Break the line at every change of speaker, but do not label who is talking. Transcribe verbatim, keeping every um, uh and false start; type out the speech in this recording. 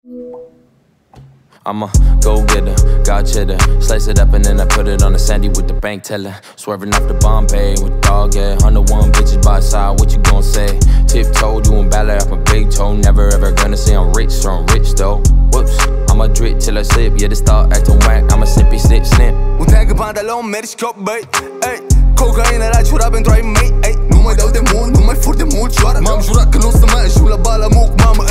I'm a go-getter, got cheddar. Slice it up and then I put it on the sandy with the bank teller. Swerving off the Bombay with dog, yeah. one oh one bitches by side, what you gon' say? Tiptoe, doing ballet off my big toe. Never ever gonna say I'm rich, so I'm rich though. Whoops, I'ma drip till I slip. Yeah, they start acting whack, I'ma snippy, snip, snip.
Un tag în pantalon, mergi cop, băi, ey. Cocaina la ciura pentru ai mei, ey. Nu mai dau de mult, nu mai fur de mult, cioară. M-am jurat că nu o să mai ajung la bala muc, mamă,